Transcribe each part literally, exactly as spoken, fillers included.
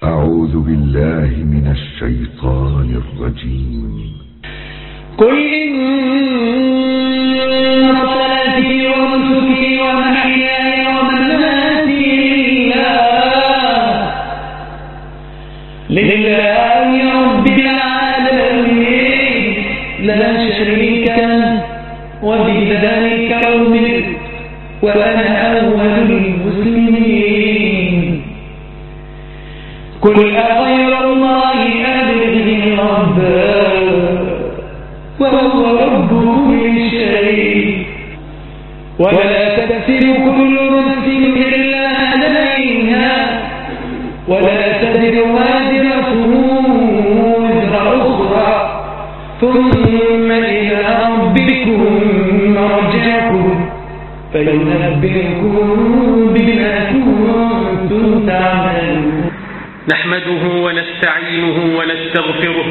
أعوذ بالله من الشيطان الرجيم. قل إن صلاتي ونسكي ومحياي ومماتي لله رب العالمين لا شريك له وبذلك أمرت وأنا أول المسلمين. قل أغير الله أبغي ربا وهو رب كل شيء ولا تكسب كل نفس إلا عليها ولا تزر وازرة وزر أخرى ثم إلى ربكم مرجعكم فينبئكم بما كنتم تعملون. نحمده ونستعينه ونستغفره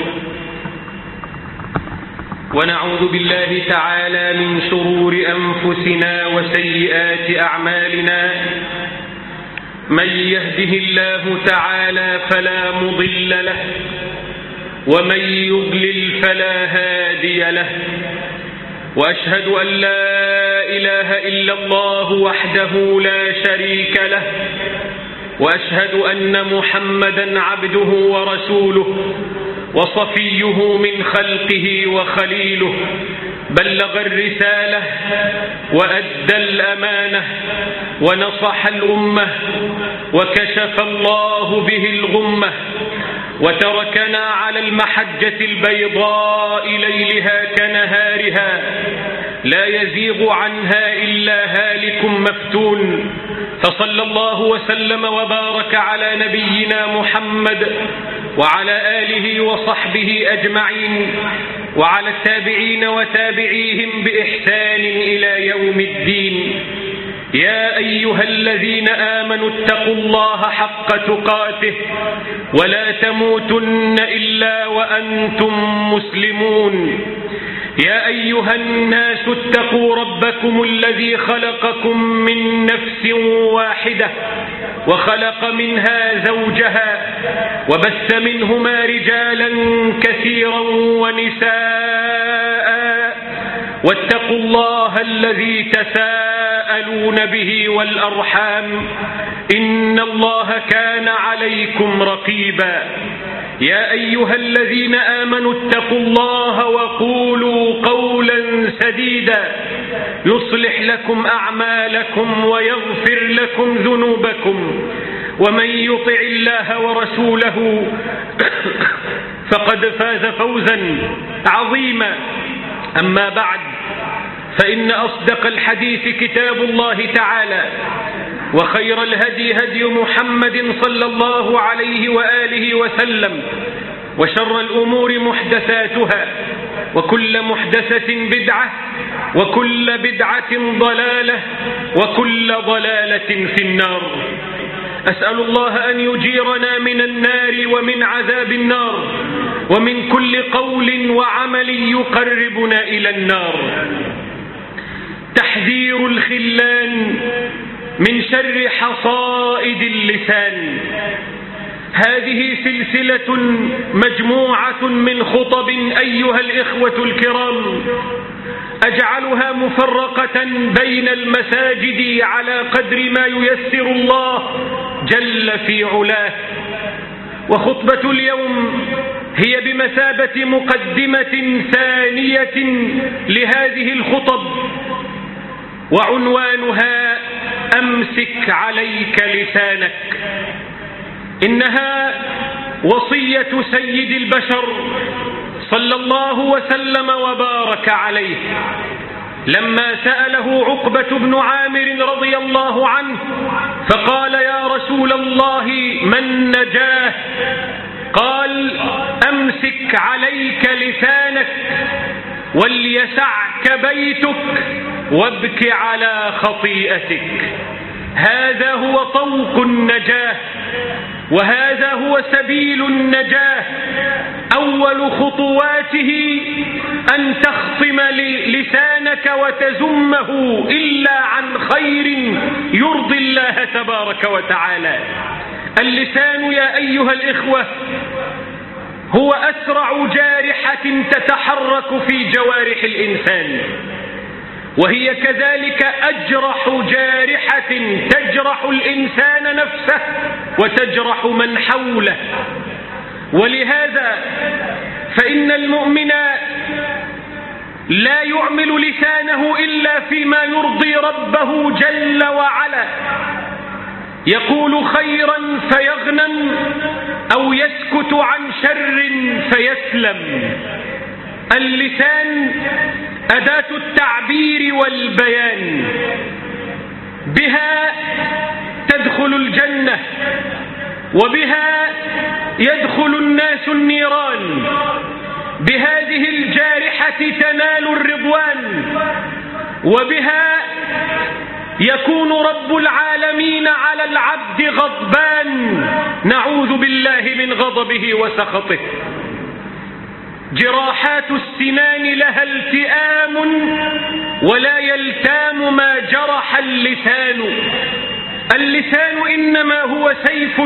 ونعوذ بالله تعالى من شرور أنفسنا وسيئات أعمالنا. من يهده الله تعالى فلا مضل له ومن يضلل فلا هادي له، وأشهد أن لا إله إلا الله وحده لا شريك له، وأشهد أن محمدا عبده ورسوله وصفيه من خلقه وخليله، بلغ الرسالة وأدى الأمانة ونصح الأمة وكشف الله به الغمة، وتركنا على المحجة البيضاء ليلها كنهارها لا يزيغ عنها إلا هالك مفتون. فصلى الله وسلم وبارك على نبينا محمد وعلى آله وصحبه أجمعين وعلى التابعين وتابعيهم بإحسان إلى يوم الدين. يا أيها الذين آمنوا اتقوا الله حق تقاته ولا تموتن إلا وأنتم مسلمون. يا أيها الناس اتقوا ربكم الذي خلقكم من نفس واحدة وخلق منها زوجها وبث منهما رجالا كثيرا ونساء، واتقوا الله الذي تساءلون به والأرحام إن الله كان عليكم رقيبا. يا أيها الذين آمنوا اتقوا الله وقولوا قولا سديدا يصلح لكم أعمالكم ويغفر لكم ذنوبكم، ومن يطع الله ورسوله فقد فاز فوزا عظيما. أما بعد، فإن أصدق الحديث كتاب الله تعالى، وخير الهدي هدي محمد صلى الله عليه وآله وسلم، وشر الأمور محدثاتها، وكل محدثة بدعة، وكل بدعة ضلالة، وكل ضلالة في النار. أسأل الله أن يجيرنا من النار ومن عذاب النار ومن كل قول وعمل يقربنا إلى النار. تحذير الخلان من شر حصائد اللسان. هذه سلسلة مجموعة من خطب أيها الإخوة الكرام، أجعلها مفرقة بين المساجد على قدر ما ييسر الله جل في علاه. وخطبة اليوم هي بمثابة مقدمة ثانية لهذه الخطب، وعنوانها أمسك عليك لسانك. إنها وصية سيد البشر صلى الله وسلم وبارك عليه لما سأله عقبة بن عامر رضي الله عنه فقال: يا رسول الله ما النجاة؟ قال: أمسك عليك لسانك وليسعك بيتك وابك على خطيئتك. هذا هو طوق النجاة، وهذا هو سبيل النجاة. أول خطواته أن تخصم لسانك وتزمه إلا عن خير يرضي الله تبارك وتعالى. اللسان يا أيها الإخوة هو أسرع جارحة تتحرك في جوارح الإنسان، وهي كذلك أجرح جارحة تجرح الإنسان نفسه وتجرح من حوله. ولهذا فإن المؤمن لا يعمل لسانه إلا فيما يرضي ربه جل وعلا، يقول خيرا فيغنم أو يسكت عن شر فيسلم. اللسان أداة التعبير والبيان، بها تدخل الجنة وبها يدخل الناس النيران، بهذه الجارحة تنال الرضوان، وبها يكون رب العالمين على العبد غضبان، نعوذ بالله من غضبه وسخطه. جراحات السنان لها التئام ولا يلتام ما جرح اللسان. اللسان إنما هو سيف،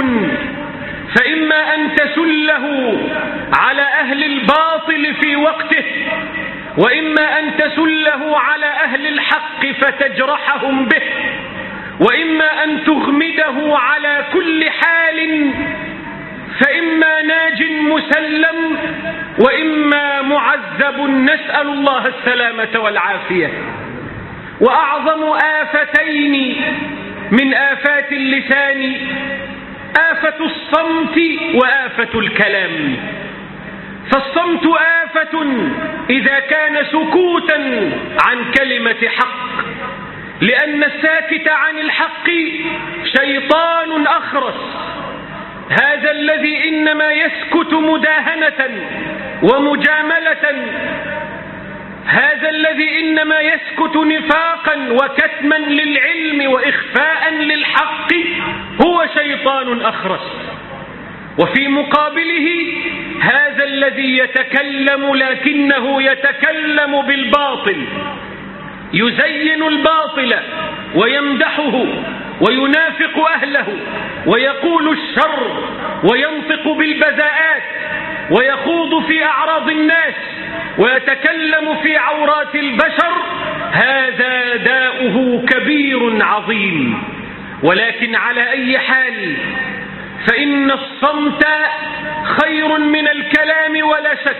فإما أن تسله على أهل الباطل في وقته، وإما أن تسله على أهل الحق فتجرحهم به، وإما أن تغمده على كل حال، فإما ناج مسلم وإما معذب، نسأل الله السلامة والعافية. وأعظم آفتين من آفات اللسان آفة الصمت وآفة الكلام. فالصمت آفة إذا كان سكوتا عن كلمة حق، لأن الساكت عن الحق شيطان أخرس، هذا الذي إنما يسكت مداهنة ومجاملة، هذا الذي إنما يسكت نفاقا وكتما للعلم وإخفاء للحق هو شيطان أخرس. وفي مقابله هذا الذي يتكلم لكنه يتكلم بالباطل، يزين الباطل ويمدحه وينافق أهله ويقول الشر وينطق بالبذاءات ويخوض في أعراض الناس ويتكلم في عورات البشر، هذا داؤه كبير عظيم. ولكن على أي حال فإن الصمت خير من الكلام ولا شك،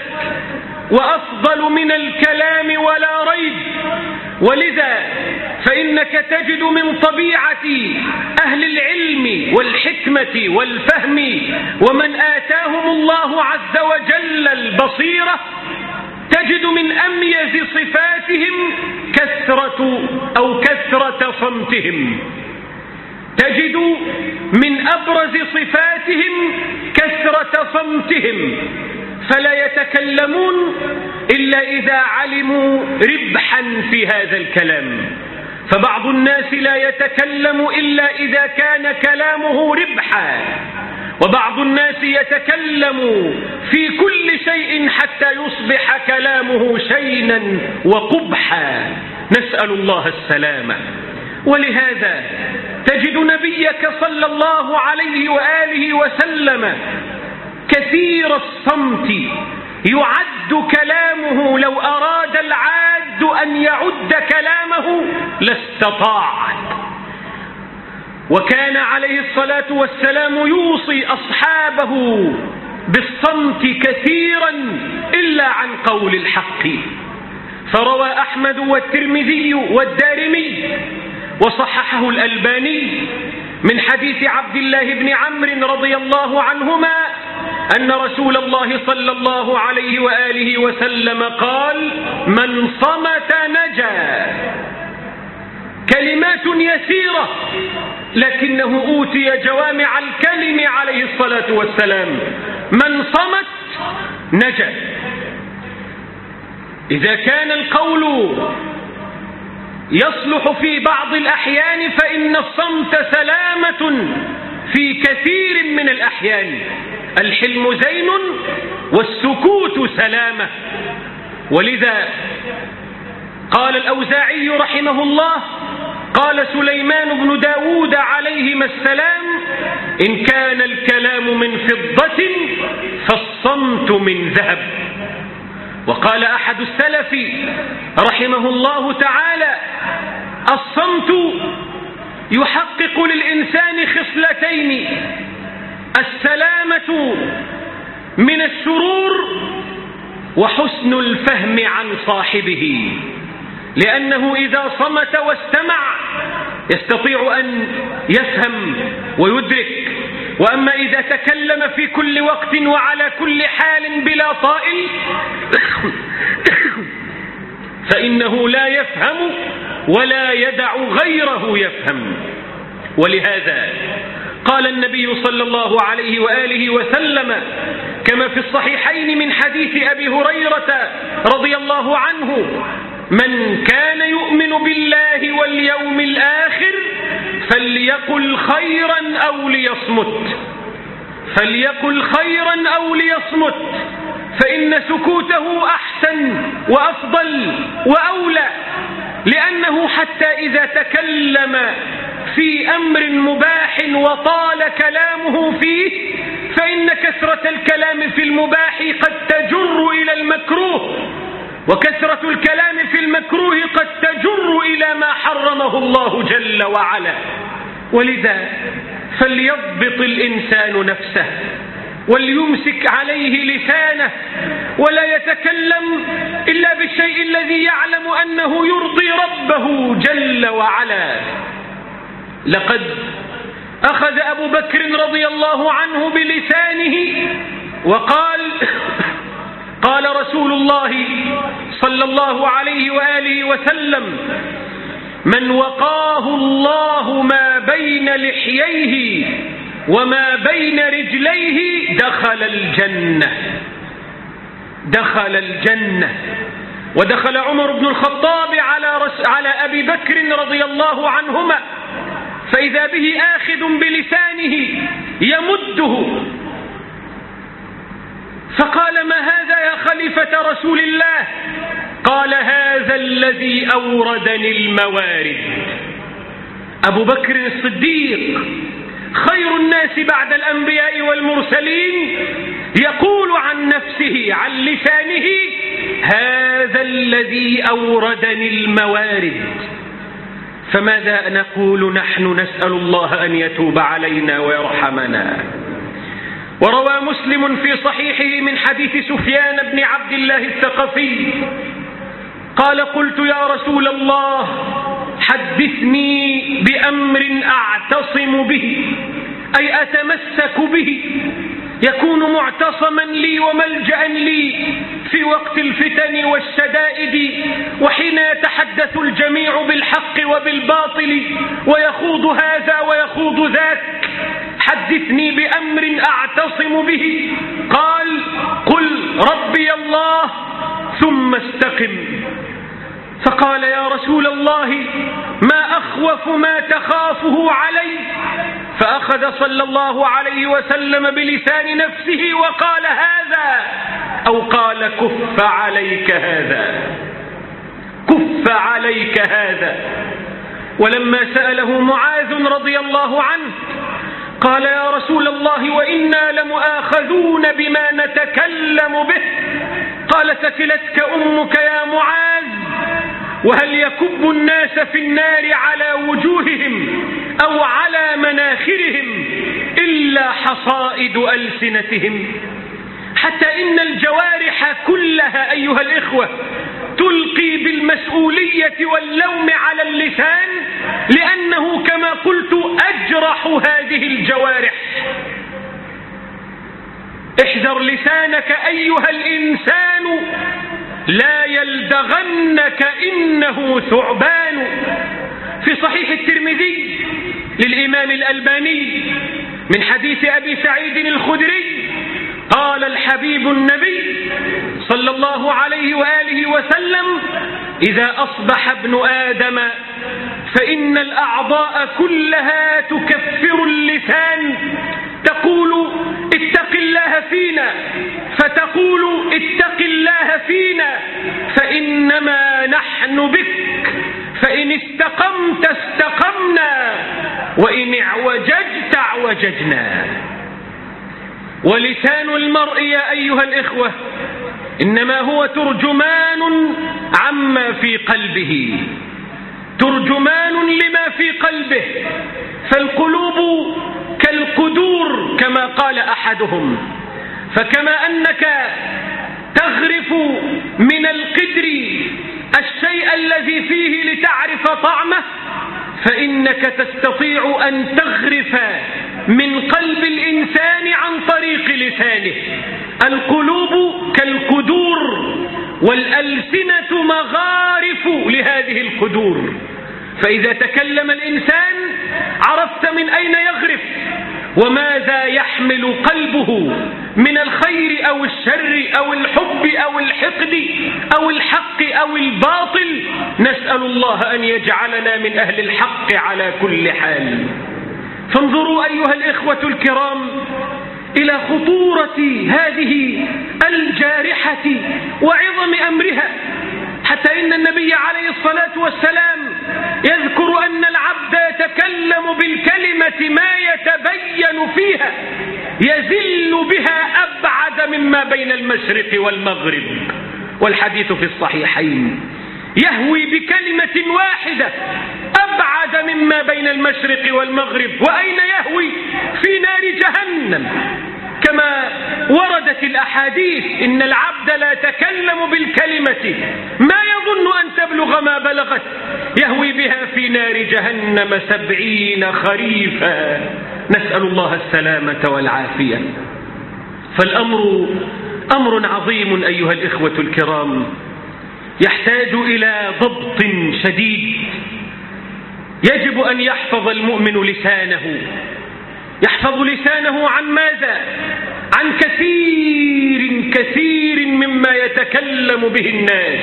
وأفضل من الكلام ولا ريب. ولذا فإنك تجد من طبيعة أهل العلم والحكمة والفهم ومن آتاهم الله عز وجل البصيرة، تجد من أميز صفاتهم كثرة أو كثرة صمتهم، تجد من أبرز صفاتهم كثرة صمتهم، فلا يتكلمون إلا إذا علموا ربحا في هذا الكلام. فبعض الناس لا يتكلم إلا إذا كان كلامه ربحا، وبعض الناس يتكلم في كل شيء حتى يصبح كلامه شينا وقبحا، نسأل الله السلامة. ولهذا تجد نبيك صلى الله عليه وآله وسلم كثير الصمت، يعد كلامه، لو أراد العاد أن يعد كلامه لاستطاع. وكان عليه الصلاة والسلام يوصي أصحابه بالصمت كثيرا إلا عن قول الحق. فروى أحمد والترمذي والدارمي وصححه الألباني من حديث عبد الله بن عمرو رضي الله عنهما أن رسول الله صلى الله عليه وآله وسلم قال: من صمت نجا. كلمات يسيرة لكنه أوتي جوامع الكلم عليه الصلاة والسلام. من صمت نجا. إذا كان القول يصلح في بعض الأحيان فإن الصمت سلامة في كثير من الأحيان. الحلم زين والسكوت سلامة. ولذا قال الأوزاعي رحمه الله: قال سليمان بن داود عليهما السلام: إن كان الكلام من فضة فالصمت من ذهب. وقال أحد السلف رحمه الله تعالى: الصمت يحقق للإنسان خصلتين: السلامة من الشرور وحسن الفهم عن صاحبه، لأنه إذا صمت واستمع يستطيع أن يفهم ويدرك، وأما إذا تكلم في كل وقت وعلى كل حال بلا طائل فإنه لا يفهم ولا يدع غيره يفهم. ولهذا قال النبي صلى الله عليه وآله وسلم كما في الصحيحين من حديث أبي هريرة رضي الله عنه: من كان يؤمن بالله واليوم الآخر فليقل خيرا أو ليصمت فليقل خيرا أو ليصمت فإن سكوته أحسن وأفضل وأولى، لأنه حتى إذا تكلم في أمر مباح وطال كلامه فيه فإن كثرة الكلام في المباح قد تجر إلى المكروه، وكثرة الكلام في المكروه قد تجر إلى ما حرمه الله جل وعلا. ولذا فليضبط الإنسان نفسه وليمسك عليه لسانه، ولا يتكلم إلا بالشيء الذي يعلم أنه يرضي ربه جل وعلا. لقد أخذ أبو بكر رضي الله عنه بلسانه وقال: قال رسول الله صلى الله عليه وآله وسلم: من وقاه الله ما بين لحييه وما بين رجليه دخل الجنة دخل الجنة. ودخل عمر بن الخطاب على, رس على أبي بكر رضي الله عنهما فإذا به آخذ بلسانه يمده، فقال: ما هذا يا خليفة رسول الله؟ قال: هذا الذي أوردني الموارد. أبو بكر الصديق خير الناس بعد الأنبياء والمرسلين يقول عن نفسه عن لسانه: هذا الذي أوردني الموارد. فماذا نقول نحن؟ نسأل الله أن يتوب علينا ويرحمنا. وروى مسلم في صحيحه من حديث سفيان بن عبد الله الثقفي قال: قلت يا رسول الله حدثني بأمر أعتصم به، أي أتمسك به، يكون معتصما لي وملجأ لي في وقت الفتن والشدائد، وحين يتحدث الجميع بالحق وبالباطل ويخوض هذا ويخوض ذاك. حدثني بأمر أعتصم به. قال: قل ربي الله ثم استقم. فقال: يا رسول الله ما أخوف ما تخافه علي؟ فأخذ صلى الله عليه وسلم بلسان نفسه وقال: هذا، أو قال: كف عليك هذا، كف عليك هذا. ولما سأله معاذ رضي الله عنه قال: يا رسول الله وإنا لمؤاخذون بما نتكلم به. قال: ثكلتك أمك يا معاذ، وهل يكب الناس في النار على وجوههم أو على مناخرهم إلا حصائد ألسنتهم؟ حتى إن الجوارح كلها أيها الإخوة تلقي بالمسؤولية واللوم على اللسان، لأنه كما قلت أجرح هذه الجوارح. احذر لسانك أيها الإنسان لا يلدغنك إنه ثعبان. في صحيح الترمذي للإمام الألباني من حديث أبي سعيد الخدري قال الحبيب النبي صلى الله عليه وآله وسلم: إذا أصبح ابن آدم فإن الأعضاء كلها تكفر اللسان، تقول اتق الله فينا، فتقول اتق الله فينا، فإنما نحن بك، فإن استقمت استقمنا، وإن اعوججت اعوججنا. ولسان المرء يا أيها الإخوة إنما هو ترجمان عما في قلبه، ترجمان لما في قلبه. فالقلوب كالقدور كما قال أحدهم، فكما أنك تغرف من القدر الشيء الذي فيه لتعرف طعمه، فإنك تستطيع أن تغرف من قلب الإنسان عن طريق لسانه. القلوب كالقدور والألسنة مغارف لهذه القدور، فإذا تكلم الإنسان عرفت من أين يغرف وماذا يحمل قلبه من الخير أو الشر أو الحب أو الحقد أو الحق أو الباطل. نسأل الله أن يجعلنا من أهل الحق على كل حال. فانظروا أيها الإخوة الكرام إلى خطورة هذه الجارحة وعظم أمرها، حتى إن النبي عليه الصلاة والسلام يذكر أن العبد يتكلم بالكلمة ما يتبين فيها يزل بها أبعد مما بين المشرق والمغرب، والحديث في الصحيحين. يهوي بكلمة واحدة أبعد مما بين المشرق والمغرب. وأين يهوي؟ في نار جهنم، كما وردت الأحاديث إن العبد لا يتكلم بالكلمة ما يظن أن تبلغ ما بلغت، يهوي بها في نار جهنم سبعين خريفا. نسأل الله السلامة والعافية. فالأمر أمر عظيم أيها الإخوة الكرام، يحتاج إلى ضبط شديد. يجب أن يحفظ المؤمن لسانه. يحفظ لسانه عن ماذا؟ عن كثير كثير مما يتكلم به الناس.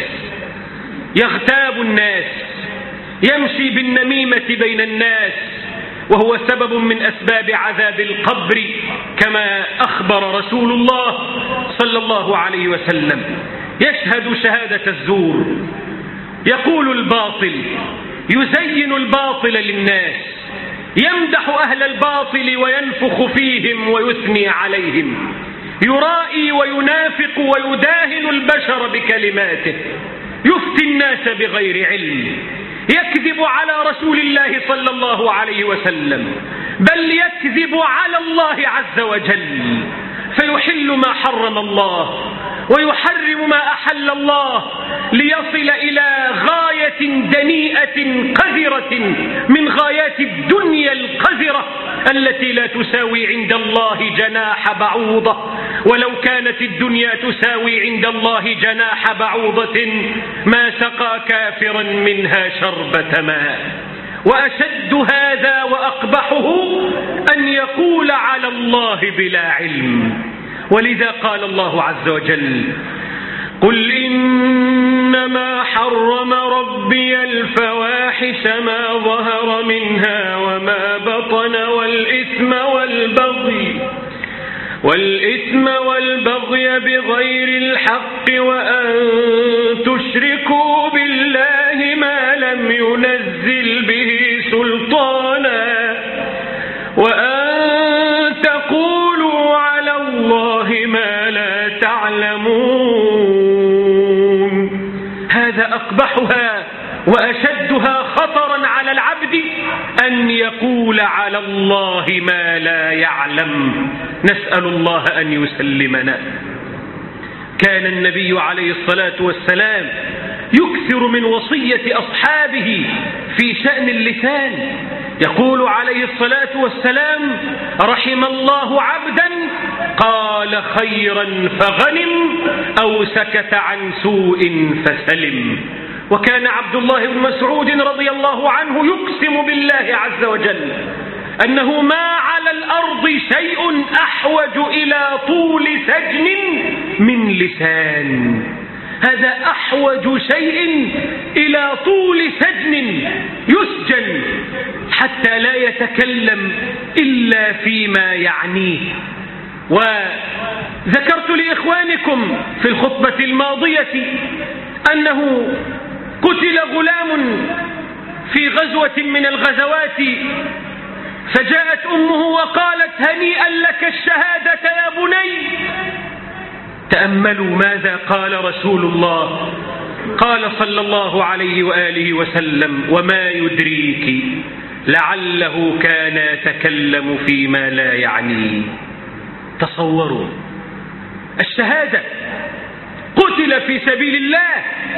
يغتاب الناس، يمشي بالنميمة بين الناس، وهو سبب من أسباب عذاب القبر كما أخبر رسول الله صلى الله عليه وسلم. يشهد شهادة الزور، يقول الباطل، يزين الباطل للناس، يمدح أهل الباطل وينفخ فيهم ويثني عليهم، يرائي وينافق ويداهن البشر بكلماته، يفتي الناس بغير علم، يكذب على رسول الله صلى الله عليه وسلم، بل يكذب على الله عز وجل، فيحل ما حرم الله ويحرم ما أحل الله، ليصل إلى غاية دنيئة قذرة من غايات الدنيا القذرة التي لا تساوي عند الله جناح بعوضة. ولو كانت الدنيا تساوي عند الله جناح بعوضة ما سقى كافرا منها شربة ماء. وأشد هذا وأقبحه أن يقول على الله بلا علم. ولذا قال الله عز وجل: قل إنما حرم ربي الفواحش ما ظهر منها وما بطن والإثم والبغي والإثم والبغي بغير الحق وأن تشركوا بالله ما لم ينزل به سلطانا وأن تقولوا على الله ما لا تعلمون. هذا أقبحها وأشدها خطرا على العبد، أن يقول على الله ما لا يعلم. نسأل الله أن يسلمنا. كان النبي عليه الصلاة والسلام يكثر من وصية أصحابه في شأن اللسان. يقول عليه الصلاة والسلام: رحم الله عبدا قال خيرا فغنم أو سكت عن سوء فسلم. وكان عبد الله بن مسعود رضي الله عنه يقسم بالله عز وجل أنه ما على الأرض شيء أحوج إلى طول سجن من لسان. هذا أحوج شيء إلى طول سجن، يسجن حتى لا يتكلم إلا فيما يعنيه. وذكرت لإخوانكم في الخطبة الماضية أنه قتل غلام في غزوة من الغزوات فجاءت أمه وقالت هنيئا لك الشهادة يا بني. تأملوا ماذا قال رسول الله. قال صلى الله عليه وآله وسلم وما يدريك لعله كان يتكلم فيما لا يعنيه. تصوروا الشهادة، قتل في سبيل الله،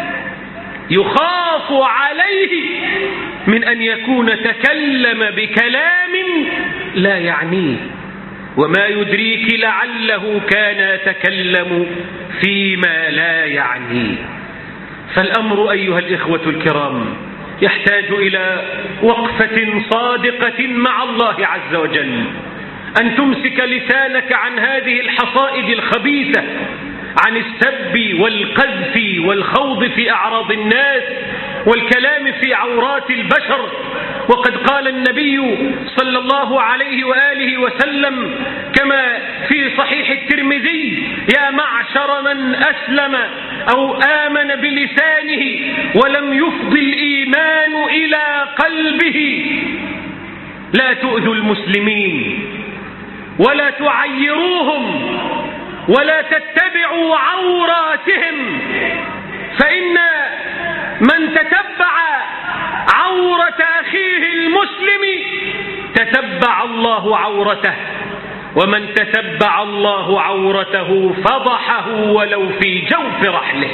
يخاف عليه من أن يكون تكلم بكلام لا يعنيه. وما يدريك لعله كان يتكلم فيما لا يعنيه. فالأمر أيها الإخوة الكرام يحتاج إلى وقفة صادقة مع الله عز وجل، أن تمسك لسانك عن هذه الحصائد الخبيثة، عن السب والقذف والخوض في أعراض الناس والكلام في عورات البشر. وقد قال النبي صلى الله عليه وآله وسلم كما في صحيح الترمذي يا معشر من أسلم أو آمن بلسانه ولم يفض الإيمان إلى قلبه لا تؤذوا المسلمين ولا تعيروهم ولا تتبعوا عوراتهم، فإن من تتبع عورة أخيه المسلم تتبع الله عورته، ومن تتبع الله عورته فضحه ولو في جوف رحله.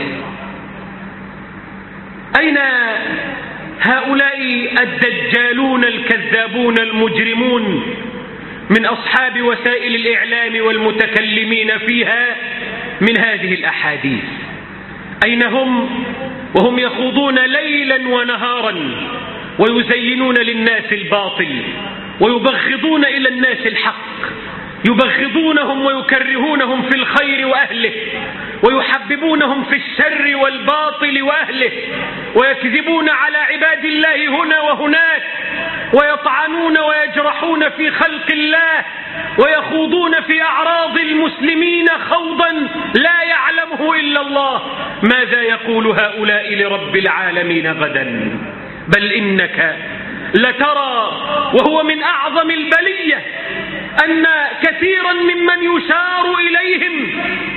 أين هؤلاء الدجالون الكذابون المجرمون من أصحاب وسائل الإعلام والمتكلمين فيها من هذه الأحاديث؟ أين هم وهم يخوضون ليلا ونهارا ويزينون للناس الباطل ويبغضون إلى الناس الحق، يبغضونهم ويكرهونهم في الخير وأهله ويحببونهم في الشر والباطل وأهله، ويكذبون على عباد الله هنا وهناك، ويطعنون ويجرحون في خلق الله، ويخوضون في أعراض المسلمين خوضا لا يعلمه إلا الله. ماذا يقول هؤلاء لرب العالمين غدا؟ بل إنك لترى وهو من أعظم البلية أن كثيرا ممن يشار إليهم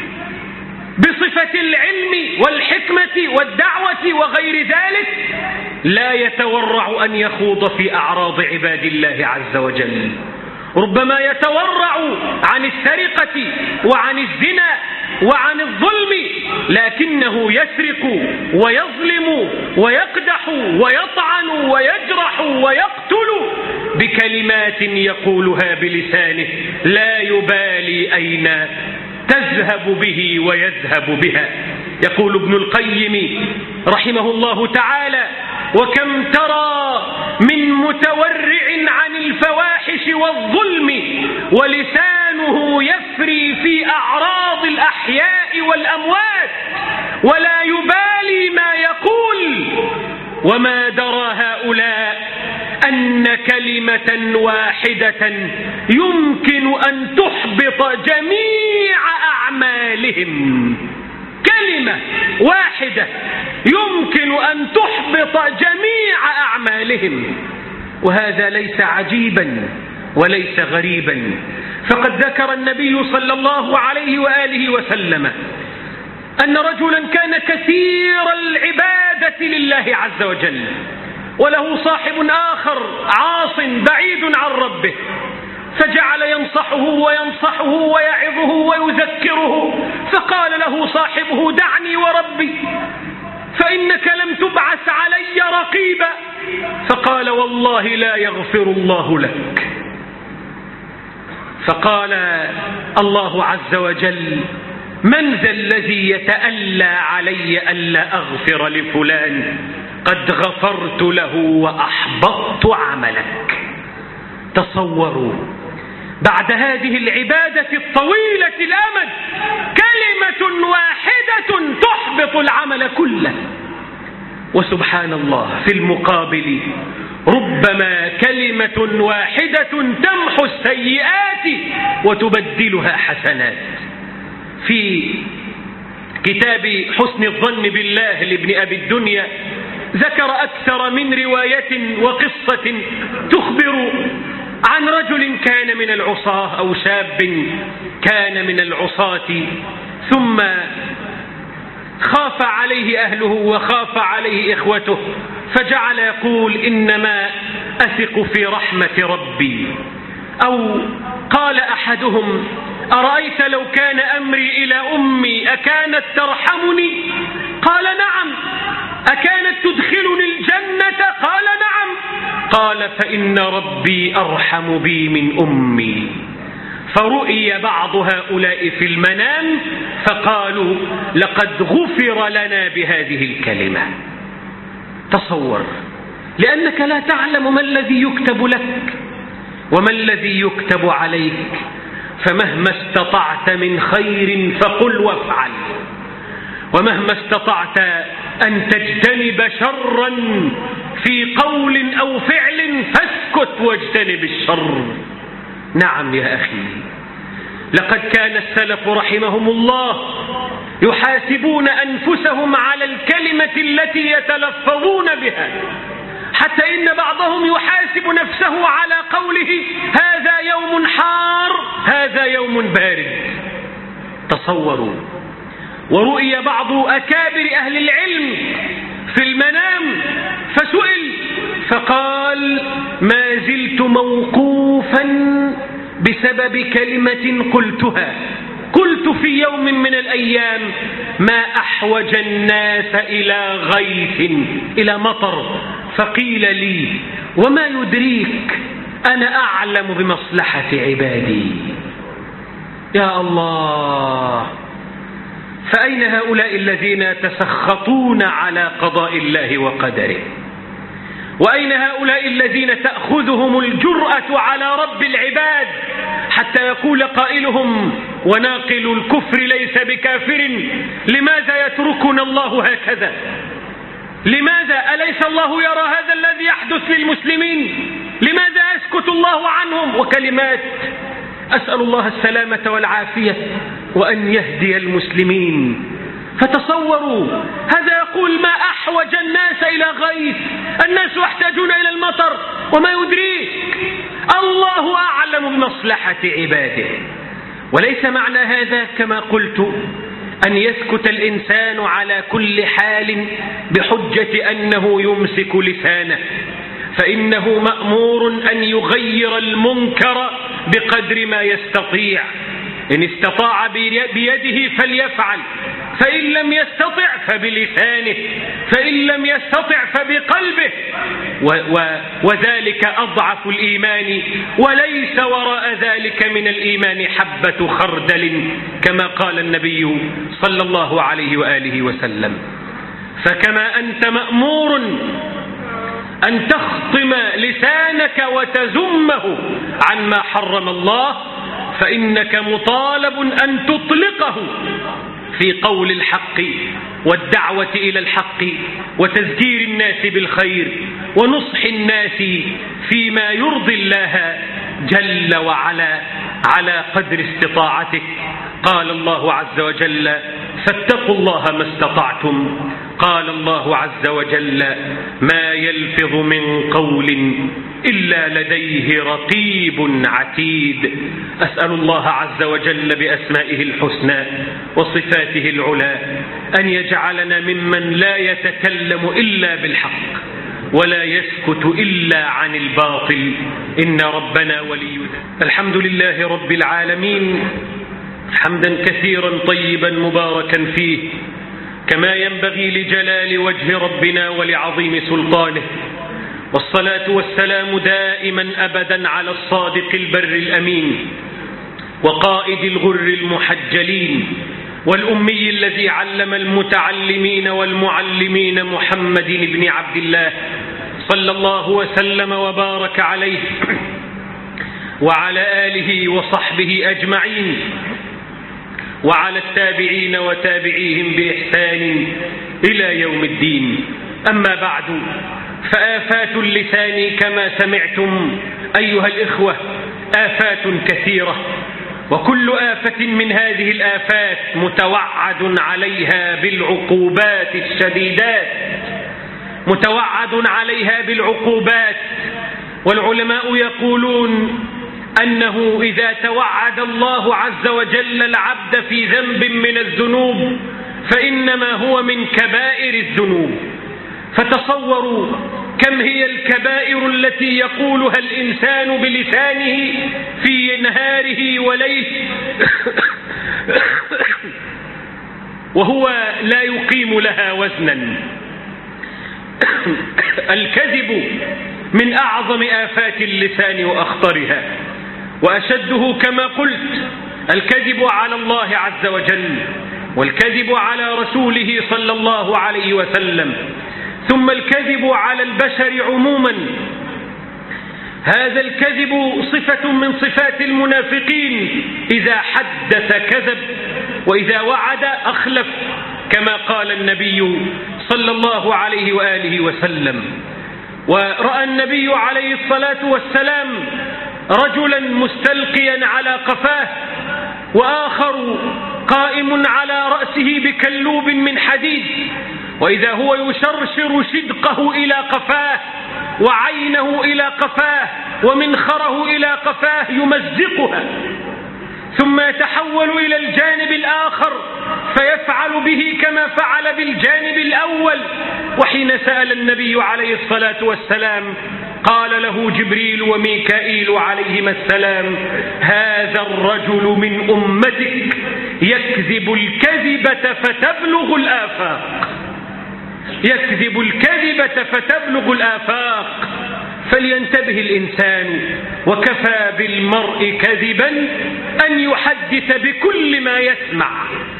بصفة العلم والحكمة والدعوة وغير ذلك لا يتورع أن يخوض في أعراض عباد الله عز وجل. ربما يتورع عن السرقة وعن الزنا وعن الظلم، لكنه يسرق ويظلم ويقدح ويطعن ويجرح ويقتل بكلمات يقولها بلسانه لا يبالي أين تذهب به ويذهب بها. يقول ابن القيم رحمه الله تعالى وكم ترى من متورع عن الفواحش والظلم ولسانه يفري في أعراض الأحياء والأموات ولا يبالي ما يقول، وما درى هؤلاء أن كلمة واحدة يمكن أن تحبط جميع أعمالهم. كلمة واحدة يمكن أن تحبط جميع أعمالهم، وهذا ليس عجيبا وليس غريبا. فقد ذكر النبي صلى الله عليه وآله وسلم أن رجلا كان كثير العبادة لله عز وجل، وله صاحب آخر عاص بعيد عن ربه، فجعل ينصحه وينصحه ويعظه ويذكره، فقال له صاحبه دعني وربي فإنك لم تبعث علي رقيبا، فقال والله لا يغفر الله لك. فقال الله عز وجل من ذا الذي يتألى علي ألا أغفر لفلان؟ قد غفرت له وأحبطت عملك. تصوروا بعد هذه العبادة الطويلة الأمد كلمة واحدة تحبط العمل كله. وسبحان الله في المقابل ربما كلمة واحدة تمحو السيئات وتبدلها حسنات. في كتاب حسن الظن بالله لابن أبي الدنيا ذكر أكثر من رواية وقصة تخبر عن رجل كان من العصاة أو شاب كان من العصاة ثم خاف عليه أهله وخاف عليه إخوته فجعل يقول إنما أثق في رحمة ربي. أو قال أحدهم أرأيت لو كان أمري إلى أمي أكانت ترحمني؟ قال نعم. أكانت تدخلني الجنة؟ قال نعم. قال فإن ربي أرحم بي من أمي. فرؤي بعض هؤلاء في المنام فقالوا لقد غفر لنا بهذه الكلمة. تصور، لأنك لا تعلم ما الذي يكتب لك وما الذي يكتب عليك، فمهما استطعت من خير فقل وافعل، ومهما استطعت أن تجتنب شرا في قول أو فعل فاسكت واجتنب الشر. نعم يا أخي، لقد كان السلف رحمهم الله يحاسبون أنفسهم على الكلمة التي يتلفظون بها، حتى إن بعضهم يحاسب نفسه على قوله هذا يوم حار هذا يوم بارد. تصوروا. ورؤي بعض أكابر أهل العلم في المنام فسئل فقال ما زلت موقوفا بسبب كلمة قلتها، قلت في يوم من الأيام ما أحوج الناس إلى غيث إلى مطر، فقيل لي وما يدريك أنا أعلم بمصلحة عبادي. يا الله، فأين هؤلاء الذين يتسخطون على قضاء الله وقدره؟ وأين هؤلاء الذين تأخذهم الجرأة على رب العباد حتى يقول قائلهم وناقل الكفر ليس بكافر لماذا يتركنا الله هكذا؟ لماذا؟ أليس الله يرى هذا الذي يحدث للمسلمين؟ لماذا يسكت الله عنهم؟ وكلمات أسأل الله السلامة والعافية وأن يهدي المسلمين. فتصوروا، هذا يقول ما أحوج الناس إلى غيث، الناس يحتاجون إلى المطر، وما يدريك الله أعلم بمصلحة عباده. وليس معنى هذا كما قلت أن يسكت الإنسان على كل حال بحجة أنه يمسك لسانه، فإنه مأمور أن يغير المنكر بقدر ما يستطيع. إن استطاع بيده فليفعل، فإن لم يستطع فبلسانه، فإن لم يستطع فبقلبه، و و وذلك أضعف الإيمان، وليس وراء ذلك من الإيمان حبة خردل كما قال النبي صلى الله عليه وآله وسلم. فكما أنت مأمور أن تخطم لسانك وتزمه عن ما حرم الله، فإنك مطالب أن تطلقه في قول الحق والدعوة إلى الحق وتذكير الناس بالخير ونصح الناس فيما يرضي الله جل وعلا على قدر استطاعتك. قال الله عز وجل فاتقوا الله ما استطعتم. قال الله عز وجل ما يلفظ من قول إلا لديه رقيب عتيد. أسأل الله عز وجل بأسمائه الحسنى وصفاته العلى أن يجعلنا ممن لا يتكلم إلا بالحق ولا يسكت إلا عن الباطل، إن ربنا ولي ذلك. الحمد لله رب العالمين، حمدا كثيرا طيبا مباركا فيه كما ينبغي لجلال وجه ربنا ولعظيم سلطانه، والصلاة والسلام دائما أبدا على الصادق البر الأمين وقائد الغر المحجلين والأمي الذي علم المتعلمين والمعلمين محمد بن عبد الله صلى الله وسلم وبارك عليه وعلى آله وصحبه أجمعين وعلى التابعين وتابعيهم بإحسان إلى يوم الدين. أما بعد، فآفات اللسان كما سمعتم أيها الإخوة آفات كثيرة، وكل آفة من هذه الآفات متوعد عليها بالعقوبات الشديدات، متوعد عليها بالعقوبات. والعلماء يقولون أنه إذا توعد الله عز وجل العبد في ذنب من الذنوب فإنما هو من كبائر الذنوب. فتصوروا كم هي الكبائر التي يقولها الإنسان بلسانه في نهاره وليله وهو لا يقيم لها وزنا. الكذب من أعظم آفات اللسان وأخطرها، وأشده كما قلت الكذب على الله عز وجل، والكذب على رسوله صلى الله عليه وسلم، ثم الكذب على البشر عموما. هذا الكذب صفة من صفات المنافقين، إذا حدث كذب وإذا وعد أخلف، كما قال النبي صلى الله عليه وآله وسلم. ورأى النبي عليه الصلاة والسلام رجلا مستلقيا على قفاه، وآخر قائم على رأسه بكلوب من حديد، وإذا هو يشرشر شدقه إلى قفاه وعينه إلى قفاه ومنخره إلى قفاه يمزقها، ثم يتحول إلى الجانب الآخر فيفعل به كما فعل بالجانب الأول. وحين سأل النبي عليه الصلاة والسلام قال له جبريل وميكائيل عليهما السلام: هذا الرجل من أمتك يكذب الكذبة فتبلغ الآفاق، يكذب الكذبة فتبلغ الآفاق. فلينتبه الإنسان، وكفى بالمرء كذبا أن يحدث بكل ما يسمع.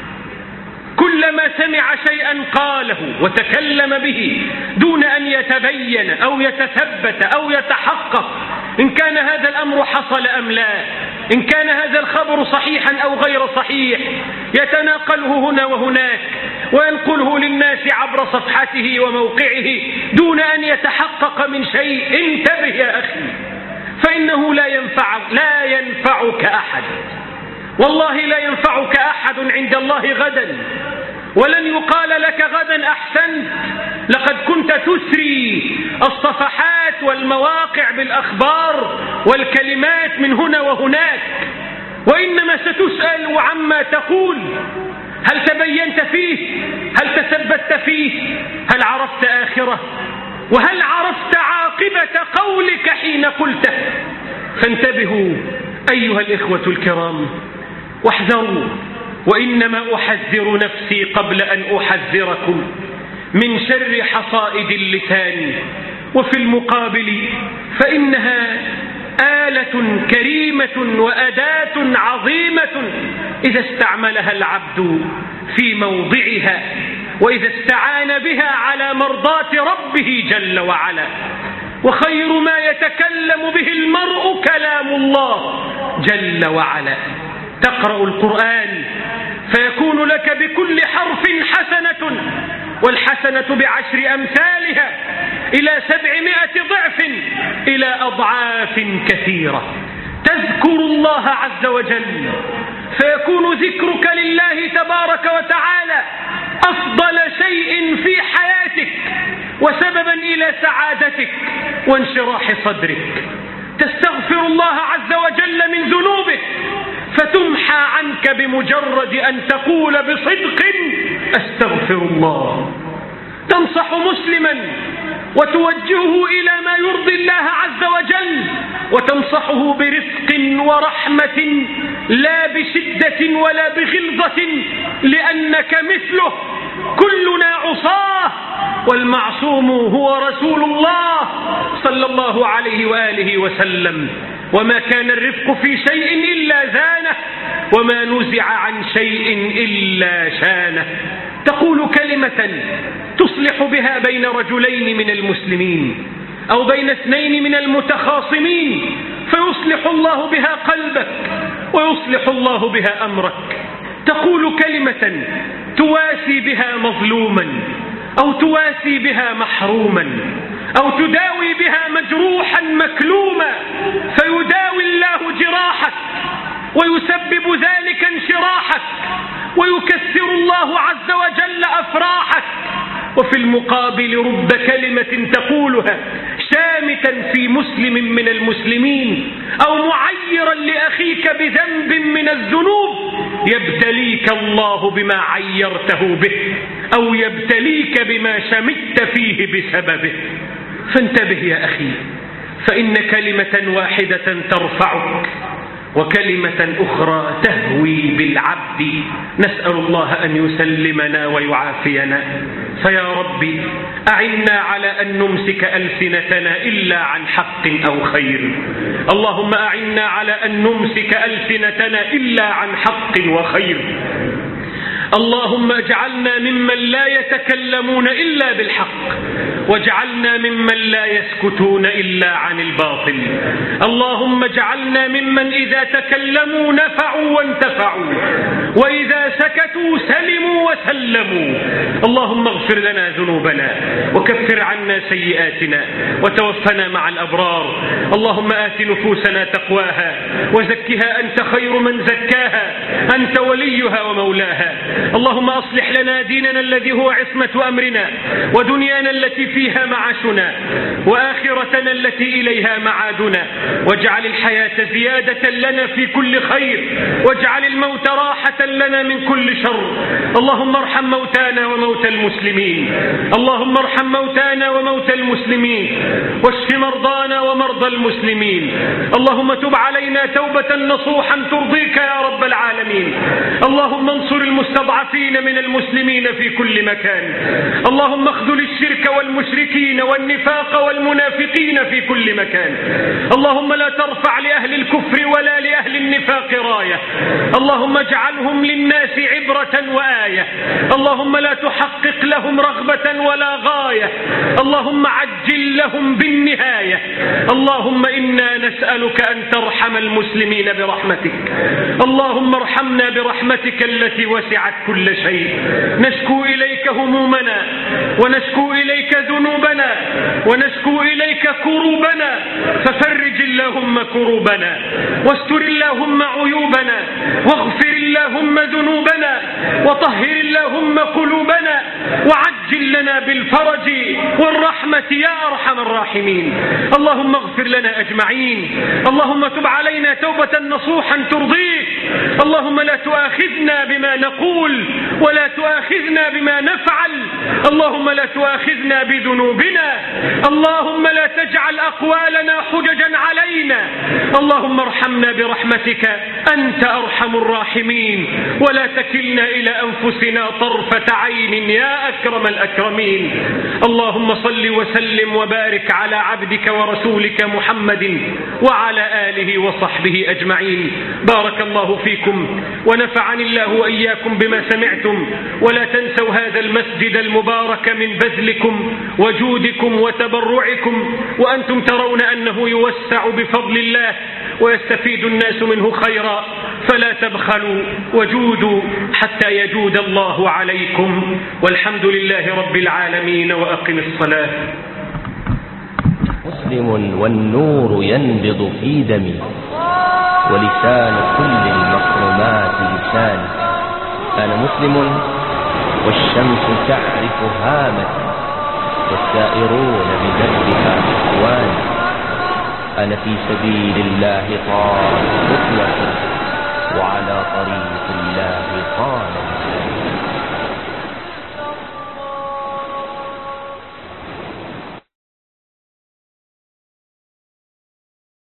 كلما سمع شيئا قاله وتكلم به دون أن يتبين أو يتثبت أو يتحقق إن كان هذا الأمر حصل أم لا، إن كان هذا الخبر صحيحا أو غير صحيح، يتناقله هنا وهناك وينقله للناس عبر صفحته وموقعه دون أن يتحقق من شيء. انتبه يا أخي، فإنه لا ينفع لا ينفعك أحد، والله لا ينفعك أحد عند الله غدا، ولن يقال لك غدا أحسنت. لقد كنت تسري الصفحات والمواقع بالأخبار والكلمات من هنا وهناك، وإنما ستسأل عما تقول. هل تبينت فيه؟ هل تثبت فيه؟ هل عرفت آخره؟ وهل عرفت عاقبة قولك حين قلته؟ فانتبهوا أيها الإخوة الكرام واحذروا، وإنما أحذر نفسي قبل أن أحذركم من شر حصائد اللسان. وفي المقابل فإنها آلة كريمة وأداة عظيمة إذا استعملها العبد في موضعها، وإذا استعان بها على مرضاة ربه جل وعلا. وخير ما يتكلم به المرء كلام الله جل وعلا. تقرأ القرآن فيكون لك بكل حرف حسنة، والحسنة بعشر أمثالها إلى سبعمائة ضعف إلى أضعاف كثيرة. تذكر الله عز وجل فيكون ذكرك لله تبارك وتعالى أفضل شيء في حياتك وسببا إلى سعادتك وانشراح صدرك. تستغفر الله عز وجل من ذنوبك فتمحى عنك بمجرد أن تقول بصدق أستغفر الله. تنصح مسلما وتوجهه إلى ما يرضي الله عز وجل، وتنصحه برفق ورحمة لا بشدة ولا بغلظة، لأنك مثله. كلنا عصاه، والمعصوم هو رسول الله صلى الله عليه وآله وسلم. وما كان الرفق في شيء إلا زانه، وما نزع عن شيء إلا شانه. تقول كلمة تصلح بها بين رجلين من المسلمين أو بين اثنين من المتخاصمين، فيصلح الله بها قلبك ويصلح الله بها أمرك. تقول كلمة تواسي بها مظلوما أو تواسي بها محروما أو تداوي بها مجروحا مكلوما، فيداوي الله جراحك ويسبب ذلك انشراحك ويكسر الله عز وجل أفراحك. وفي المقابل رب كلمة تقولها شامخة مشامتا في مسلم من المسلمين أو معيرا لأخيك بذنب من الذنوب يبتليك الله بما عيرته به أو يبتليك بما شمت فيه بسببه. فانتبه يا أخي، فإن كلمة واحدة ترفعك وكلمة أخرى تهوي بالعبد. نسأل الله أن يسلمنا ويعافينا. فيا ربي أعنا على أن نمسك ألسنتنا إلا عن حق أو خير. اللهم أعنا على أن نمسك ألسنتنا إلا عن حق وخير. اللهم اجعلنا ممن لا يتكلمون إلا بالحق، واجعلنا ممن لا يسكتون إلا عن الباطل. اللهم اجعلنا ممن إذا تكلموا نفعوا وانتفعوا، وإذا سكتوا سلموا وسلموا. اللهم اغفر لنا ذنوبنا وكفر عنا سيئاتنا وتوفنا مع الأبرار. اللهم آت نفوسنا تقواها وزكها أنت خير من زكاها، أنت وليها ومولاها. اللهم أصلح لنا ديننا الذي هو عصمة أمرنا، ودنيانا التي فيها معاشنا، وآخرتنا التي إليها معادنا. واجعل الحياة زيادة لنا في كل خير، واجعل الموت راحة لنا من كل شر. اللهم ارحم موتانا وموتى المسلمين، اللهم ارحم موتانا وموتى المسلمين، واشف مرضانا ومرضى المسلمين. اللهم تب علينا توبة نصوحا ترضيك يا رب العالمين. اللهم انصر المستضعفين من المسلمين في كل مكان. اللهم اخذل الشرك والمشركين والنفاق والمنافقين في كل مكان. اللهم لا ترفع لأهل الكفر ولا لأهل النفاق راية. اللهم اجعلهم للناس عبرة وآية. اللهم لا تحقق لهم رغبة ولا غاية. اللهم عجل لهم بالنهاية. اللهم إنا نسألك أن ترحم المسلمين برحمتك. اللهم ارحمنا برحمتك التي وسعت كل شيء. نشكو إليك همومنا، ونشكو إليك ذنوبنا، ونشكو إليك كروبنا، ففرج اللهم كروبنا، واستر اللهم عيوبنا، واغفر اللهم ذنوبنا، وطهر اللهم قلوبنا، وعجل لنا بالفرج والرحمة يا أرحم الراحمين. اللهم اغفر لنا أجمعين. اللهم تب علينا توبة نصوحا ترضيك. اللهم لا تؤاخذنا بما نقول ولا تؤاخذنا بما نفعل. اللهم لا تؤاخذنا بذنوبنا. اللهم لا تجعل أقوالنا حججا علينا. اللهم ارحمنا برحمتك، أنت أرحم الراحمين، ولا تكلنا إلى أنفسنا طرفة عين يا أكرم الأكرمين. اللهم صل وسلم وبارك على عبدك ورسولك محمد وعلى آله وصحبه أجمعين. بارك الله فيكم ونفعني الله وإياكم بما سمعتم. ولا تنسوا هذا المسجد المبارك من بذلكم وجودكم وتبرعكم، وأنتم ترون أنه يوسع بفضل الله ويستفيد الناس منه خيرا. فلا تبخلوا وجودوا حتى يجود الله عليكم. والحمد لله رب العالمين. وأقم الصلاة. مسلم والنور ينبض في دمي، ولسان كل المكرمات لساني. أنا مسلم والشمس تعرف هامتي، والسائرون بدربها إخواني. أنا في سبيل الله طال خطوة، وعلى طريق الله قال